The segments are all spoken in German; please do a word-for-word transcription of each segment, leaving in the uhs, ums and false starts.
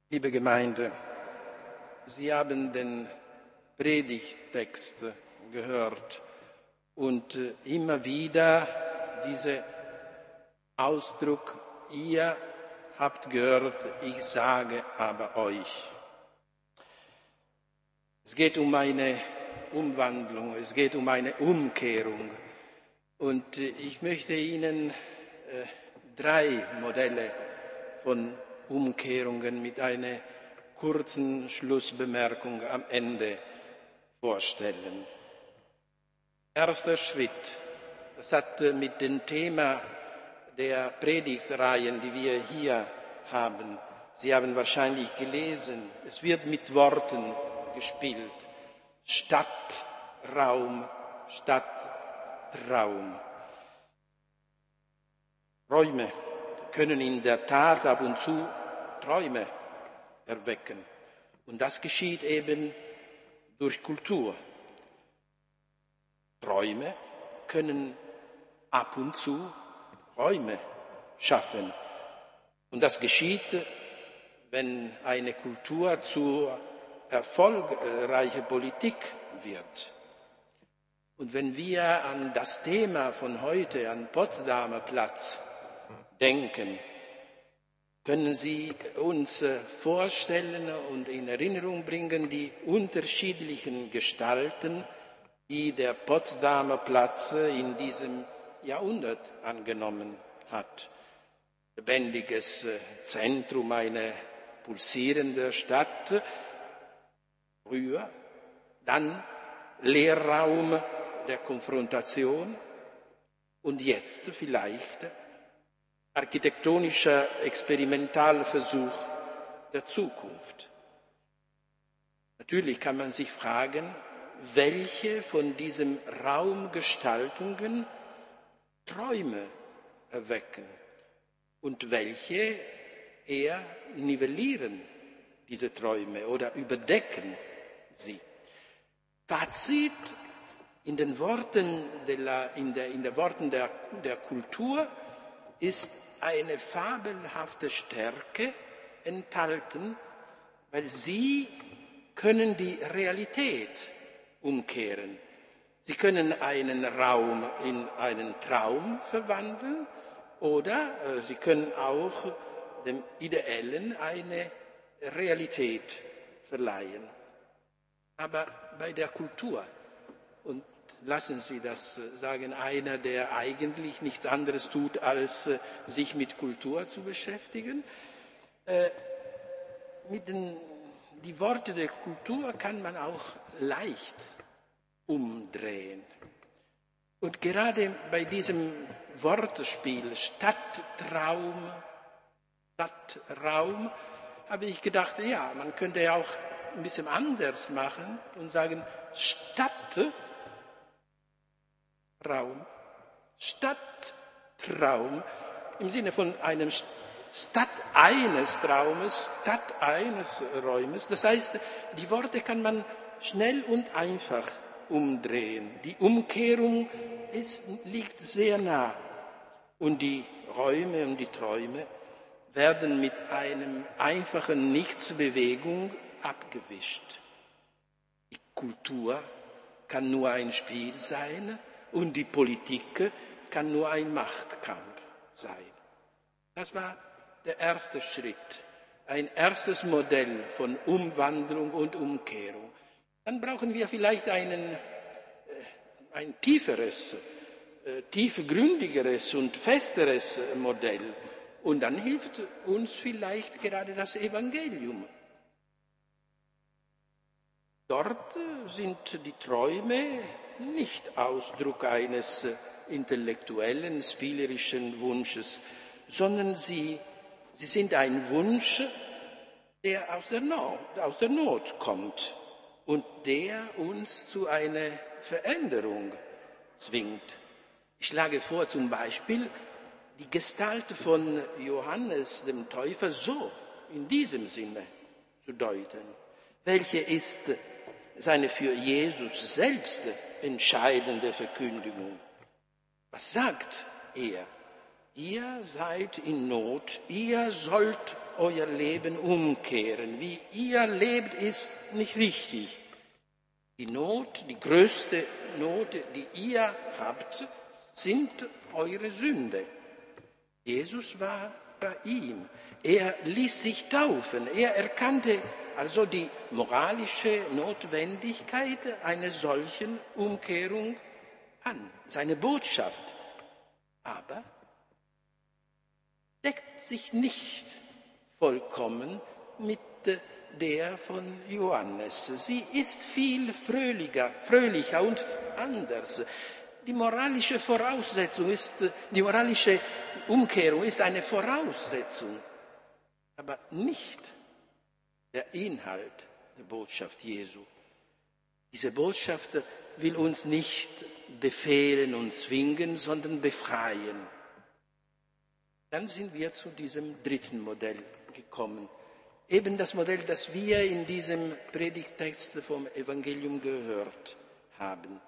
Liebe Gemeinde, Sie haben den Predigttext gehört und immer wieder dieser Ausdruck, ihr habt gehört, ich sage aber euch. Es geht um eine Umwandlung, es geht um eine Umkehrung und ich möchte Ihnen äh, drei Modelle von Umkehrungen mit einer kurzen Schlussbemerkung am Ende vorstellen. Erster Schritt, das hat mit dem Thema der Predigtreihen, die wir hier haben, Sie haben wahrscheinlich gelesen, es wird mit Worten gespielt. Stadtraum, Stadtraum. Räume können in der Tat ab und zu Träume erwecken. Und das geschieht eben durch Kultur. Träume können ab und zu Räume schaffen. Und das geschieht, wenn eine Kultur zur erfolgreichen Politik wird. Und wenn wir an das Thema von heute, an Potsdamer Platz, denken, können Sie uns vorstellen und in Erinnerung bringen die unterschiedlichen Gestalten, die der Potsdamer Platz in diesem Jahrhundert angenommen hat. Lebendiges Zentrum, eine pulsierende Stadt, früher, dann Leerraum der Konfrontation und jetzt vielleicht architektonischer Experimentalversuch der Zukunft. Natürlich kann man sich fragen, welche von diesen Raumgestaltungen Träume erwecken und welche eher nivellieren diese Träume oder überdecken sie. Fazit in den Worten der, in der, in der Worten der, der Kultur ist eine fabelhafte Stärke enthalten, weil sie können die Realität umkehren. Sie können einen Raum in einen Traum verwandeln oder äh, sie können auch dem Ideellen eine Realität verleihen. Aber bei der Kultur, und lassen Sie das sagen, einer, der eigentlich nichts anderes tut, als sich mit Kultur zu beschäftigen, äh, mit den die Worte der Kultur kann man auch leicht umdrehen. Und gerade bei diesem Wortspiel Stadtraum, Stadtraum, habe ich gedacht, ja, man könnte ja auch ein bisschen anders machen und sagen Stadtraum, Stadtraum im Sinne von einem Stadt eines Traumes, Stadt eines Räumes. Das heißt, die Worte kann man schnell und einfach umdrehen. Die Umkehrung ist, liegt sehr nah. Und die Räume und die Träume werden mit einem einfachen Nichtsbewegung abgewischt. Die Kultur kann nur ein Spiel sein und die Politik kann nur ein Machtkampf sein. Das war der erste Schritt, ein erstes Modell von Umwandlung und Umkehrung. Dann brauchen wir vielleicht einen, ein tieferes, tiefgründigeres und festeres Modell. Und dann hilft uns vielleicht gerade das Evangelium. Dort sind die Träume nicht Ausdruck eines intellektuellen, spielerischen Wunsches, sondern sie, sie sind ein Wunsch, der aus der Not, aus der Not kommt und der uns zu einer Veränderung zwingt. Ich schlage vor, zum Beispiel die Gestalt von Johannes dem Täufer so in diesem Sinne zu deuten. Welche ist seine für Jesus selbst entscheidende Verkündigung? Was sagt er? Ihr seid in Not, ihr sollt euer Leben umkehren. Wie ihr lebt, ist nicht richtig. Die Not, die größte Not, die ihr habt, sind eure Sünde. Jesus war bei ihm. Er ließ sich taufen. Er erkannte also die moralische Notwendigkeit einer solchen Umkehrung an, seine Botschaft. Aber deckt sich nicht vollkommen mit der von Johannes. Sie ist viel fröhlicher, fröhlicher und anders. Die moralische Voraussetzung ist, die moralische Umkehrung ist eine Voraussetzung, aber nicht der Inhalt der Botschaft Jesu. Diese Botschaft will uns nicht befehlen und zwingen, sondern befreien. Dann sind wir zu diesem dritten Modell gekommen. Eben das Modell, das wir in diesem Predigttext vom Evangelium gehört haben.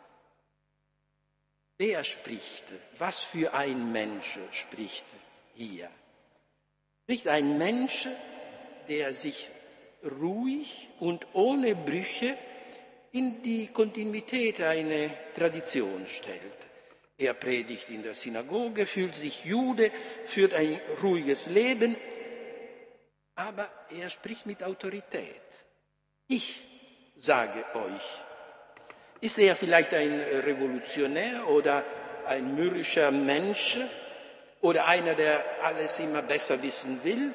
Wer spricht? Was für ein Mensch spricht hier? Spricht ein Mensch, der sich ruhig und ohne Brüche in die Kontinuität einer Tradition stellt. Er predigt in der Synagoge, fühlt sich Jude, führt ein ruhiges Leben, aber er spricht mit Autorität. Ich sage euch. Ist er vielleicht ein Revolutionär oder ein mürrischer Mensch oder einer, der alles immer besser wissen will?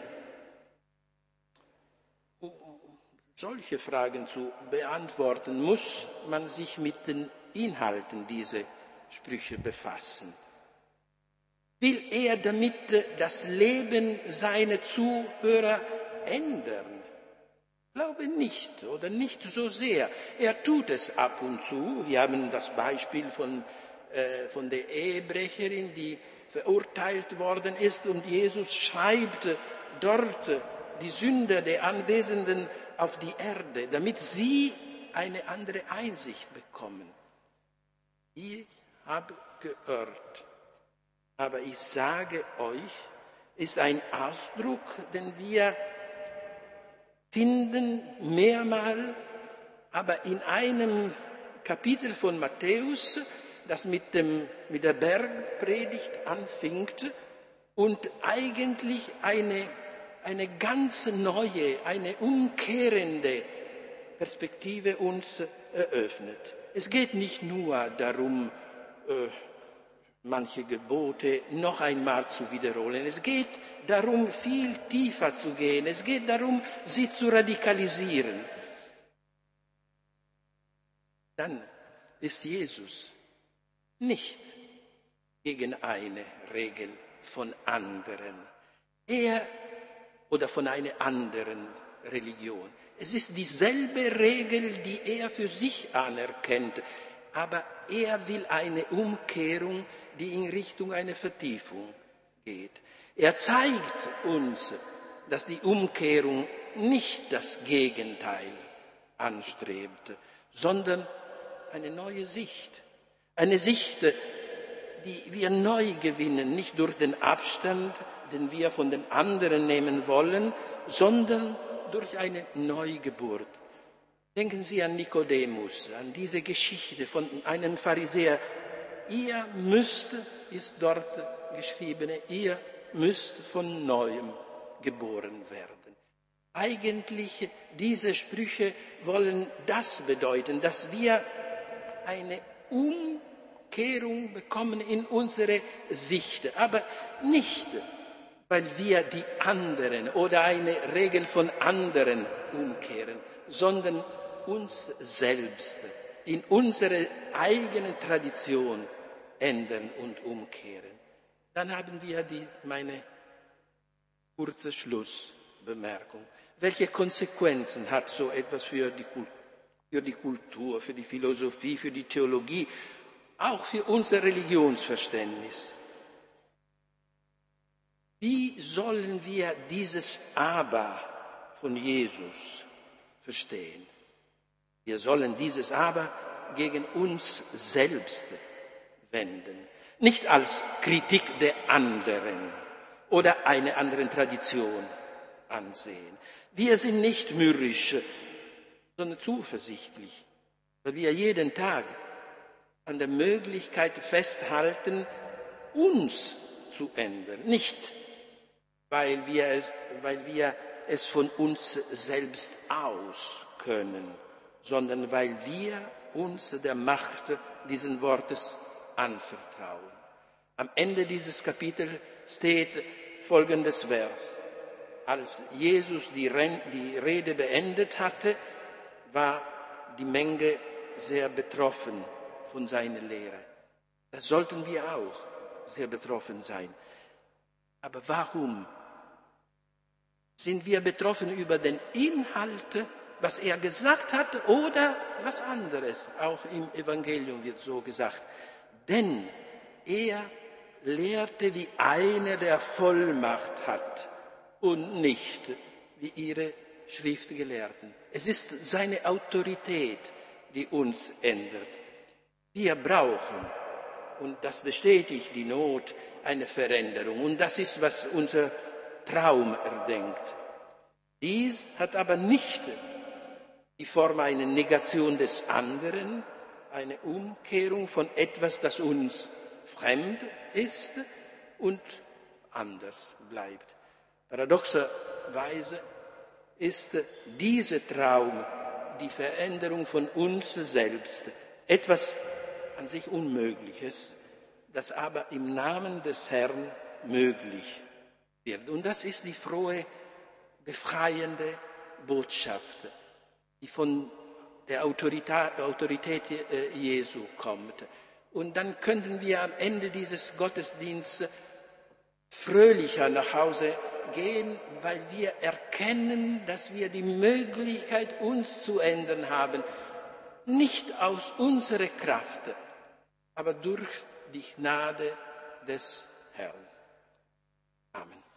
Um solche Fragen zu beantworten, muss man sich mit den Inhalten dieser Sprüche befassen. Will er damit das Leben seiner Zuhörer ändern? Ich glaube nicht oder nicht so sehr. Er tut es ab und zu. Wir haben das Beispiel von, äh, von der Ehebrecherin, die verurteilt worden ist, und Jesus schreibt dort die Sünder der Anwesenden auf die Erde, damit sie eine andere Einsicht bekommen. Ich habe geirrt, aber ich sage euch, ist ein Ausdruck, den wir finden mehrmal, aber in einem Kapitel von Matthäus, das mit, dem, mit der Bergpredigt anfängt und eigentlich eine, eine ganz neue, eine umkehrende Perspektive uns eröffnet. Es geht nicht nur darum, äh, manche Gebote noch einmal zu wiederholen. Es geht darum, viel tiefer zu gehen. Es geht darum, sie zu radikalisieren. Dann ist Jesus nicht gegen eine Regel von anderen. Er oder von einer anderen Religion. Es ist dieselbe Regel, die er für sich anerkennt. Aber er will eine Umkehrung, die in Richtung einer Vertiefung geht. Er zeigt uns, dass die Umkehrung nicht das Gegenteil anstrebt, sondern eine neue Sicht. Eine Sicht, die wir neu gewinnen, nicht durch den Abstand, den wir von den anderen nehmen wollen, sondern durch eine Neugeburt. Denken Sie an Nikodemus, an diese Geschichte von einem Pharisäer. Ihr müsst, ist dort geschrieben, ihr müsst von Neuem geboren werden. Eigentlich, diese Sprüche wollen das bedeuten, dass wir eine Umkehrung bekommen in unsere Sicht, aber nicht, weil wir die anderen oder eine Regel von anderen umkehren, sondern uns selbst in unsere eigene Tradition ändern und umkehren. Dann haben wir die, meine kurze Schlussbemerkung. Welche Konsequenzen hat so etwas für die, für die Kultur, für die Philosophie, für die Theologie, auch für unser Religionsverständnis? Wie sollen wir dieses Aber von Jesus verstehen? Wir sollen dieses Aber gegen uns selbst wenden. Nicht als Kritik der anderen oder einer anderen Tradition, ansehen. Wir sind nicht mürrisch, sondern zuversichtlich, weil wir jeden Tag an der Möglichkeit festhalten, uns zu ändern. Nicht, weil wir es, weil wir es von uns selbst aus können, sondern weil wir uns der Macht dieses Wortes anvertrauen. Am Ende dieses Kapitels steht folgendes Vers. Als Jesus die Rede beendet hatte, war die Menge sehr betroffen von seiner Lehre. Das sollten wir auch sehr betroffen sein. Aber warum sind wir betroffen über den Inhalt, was er gesagt hat, oder was anderes? Auch im Evangelium wird so gesagt. Denn er lehrte wie einer, der Vollmacht hat, und nicht wie ihre Schriftgelehrten. Es ist seine Autorität, die uns ändert. Wir brauchen, und das bestätigt die Not, eine Veränderung. Und das ist, was unser Traum erdenkt. Dies hat aber nicht die Form einer Negation des anderen, eine Umkehrung von etwas, das uns fremd ist und anders bleibt. Paradoxerweise ist dieser Traum, die Veränderung von uns selbst, etwas an sich Unmögliches, das aber im Namen des Herrn möglich wird. Und das ist die frohe, befreiende Botschaft, die von der Autorität, Autorität Jesu kommt. Und dann könnten wir am Ende dieses Gottesdienstes fröhlicher nach Hause gehen, weil wir erkennen, dass wir die Möglichkeit, uns zu ändern haben, nicht aus unserer Kraft, aber durch die Gnade des Herrn. Amen.